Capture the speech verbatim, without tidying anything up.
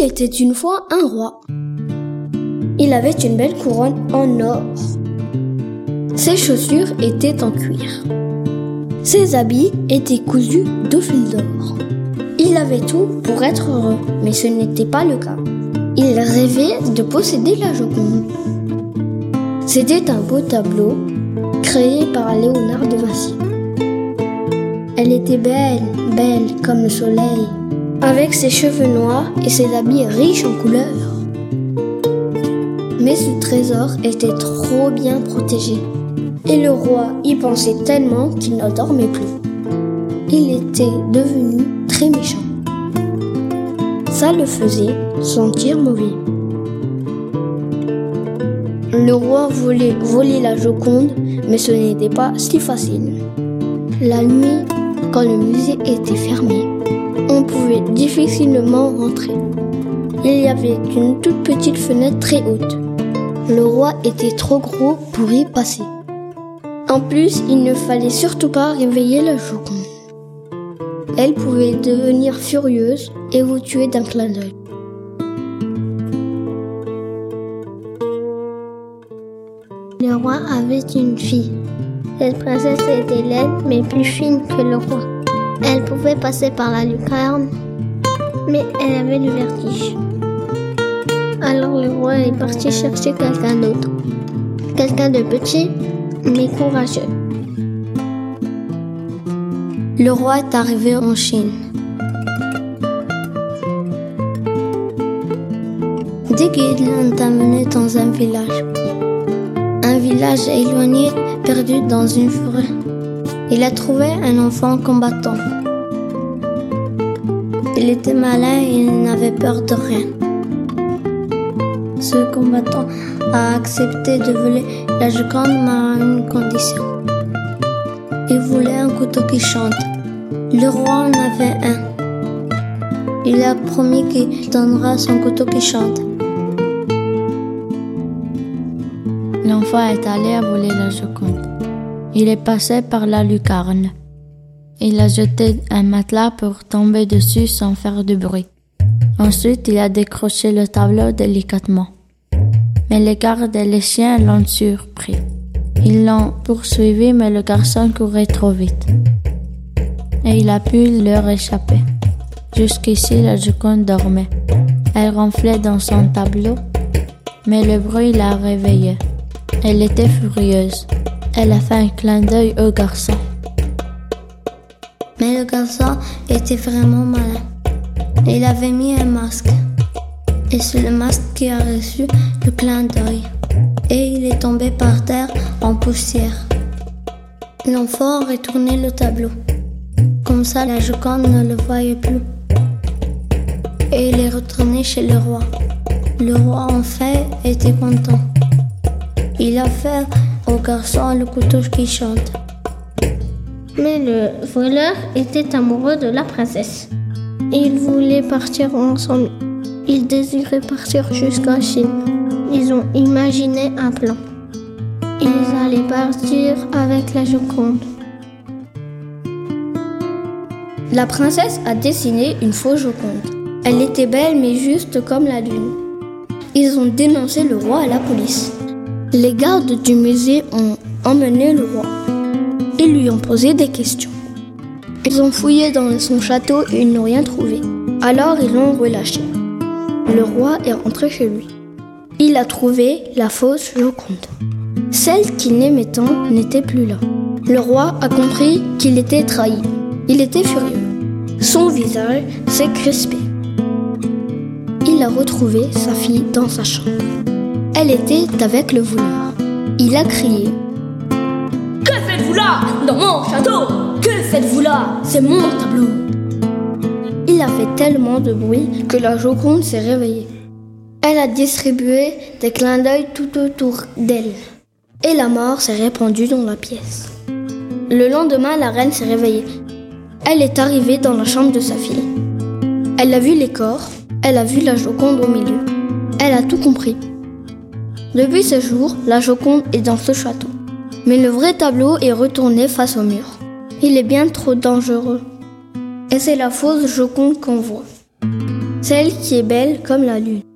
était une fois un roi. Il avait une belle couronne en or. Ses chaussures étaient en cuir. Ses habits étaient cousus de fil d'or. Il avait tout pour être heureux, mais ce n'était pas le cas. Il rêvait de posséder la Joconde. C'était un beau tableau créé par Léonard de Vinci. Elle était belle, belle comme le soleil, avec ses cheveux noirs et ses habits riches en couleurs. Mais ce trésor était trop bien protégé. Et le roi y pensait tellement qu'il ne dormait plus. Il était devenu très méchant. Ça le faisait sentir mauvais. Le roi voulait voler la Joconde, mais ce n'était pas si facile. La nuit, quand le musée était fermé, on pouvait difficilement rentrer. Il y avait une toute petite fenêtre très haute. Le roi était trop gros pour y passer. En plus, il ne fallait surtout pas réveiller la Joconde. Elle pouvait devenir furieuse et vous tuer d'un clin d'œil. Le roi avait une fille. Cette princesse était laide mais plus fine que le roi. Elle pouvait passer par la lucarne, mais elle avait le vertige. Alors le roi est parti chercher quelqu'un d'autre. Quelqu'un de petit, mais courageux. Le roi est arrivé en Chine. Dès qu'il est amené dans un village, un village éloigné, perdu dans une forêt, il a trouvé un enfant combattant. Il était malin et il n'avait peur de rien. Ce combattant a accepté de voler la Joconde à une condition. Il voulait un couteau qui chante. Le roi en avait un. Il a promis qu'il donnera son couteau qui chante. L'enfant est allé à voler la Joconde. Il est passé par la lucarne. Il a jeté un matelas pour tomber dessus sans faire de bruit. Ensuite, il a décroché le tableau délicatement. Mais les gardes et les chiens l'ont surpris. Ils l'ont poursuivi, mais le garçon courait trop vite. Et il a pu leur échapper. Jusqu'ici, la Joconde dormait. Elle ronflait dans son tableau, mais le bruit l'a réveillée. Elle était furieuse. Elle a fait un clin d'œil au garçon. Mais le garçon était vraiment malin. Il avait mis un masque. Et c'est le masque qui a reçu le clin d'œil. Et il est tombé par terre en poussière. L'enfant a retourné le tableau. Comme ça, la Joconde ne le voyait plus. Et il est retourné chez le roi. Le roi, en fait, était content. Il a fait au garçon le couteau qui chante. Mais le voleur était amoureux de la princesse. Ils voulaient partir ensemble. Ils désiraient partir jusqu'en Chine. Ils ont imaginé un plan. Ils allaient partir avec la Joconde. La princesse a dessiné une fausse Joconde. Elle était belle mais juste comme la lune. Ils ont dénoncé le roi à la police. Les gardes du musée ont emmené le roi. Ils lui ont posé des questions. Ils ont fouillé dans son château et ils n'ont rien trouvé. Alors ils l'ont relâché. Le roi est rentré chez lui. Il a trouvé la fausse Joconde. Celle qu'il aimait tant n'était plus là. Le roi a compris qu'il était trahi. Il était furieux. Son visage s'est crispé. Il a retrouvé sa fille dans sa chambre. Elle était avec le voleur. Il a crié: « Que faites-vous là, dans mon château? Que faites-vous là? C'est mon tableau !» Il a fait tellement de bruit que la Joconde s'est réveillée. Elle a distribué des clins d'œil tout autour d'elle. Et la mort s'est répandue dans la pièce. Le lendemain, la reine s'est réveillée. Elle est arrivée dans la chambre de sa fille. Elle a vu les corps, elle a vu la Joconde au milieu. Elle a tout compris. Depuis ce jour, la Joconde est dans ce château. Mais le vrai tableau est retourné face au mur. Il est bien trop dangereux. Et c'est la fausse Joconde qu'on voit. celle qui est belle comme la lune.